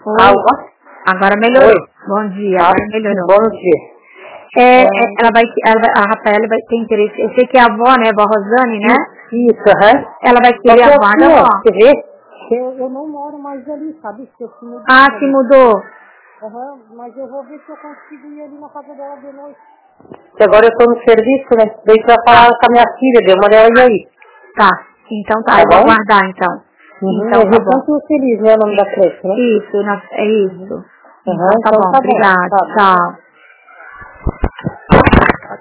Alô? Agora melhorou. Oi. Bom dia, agora melhorou. Bom dia. A Rafaela vai ter interesse. Eu sei que é a avó, né? A avó Rosane, né? Isso, aham. Ela vai querer a vaga, ó, avó. você vê? Eu não moro mais ali, sabe? Eu se mudei. Se mudou. Aham, mas eu vou ver se eu consigo ir ali na casa dela de noite. Que agora eu tô no serviço, né? Daí pra falar com a minha filha, deu uma olhada aí. Tá, então tá, Tá eu vou bom? aguardar então. Então É tá bom. Recanto Feliz, né? O nome da creche, né? Isso, é isso. Então tá bom, tá obrigada. Tá. Tchau.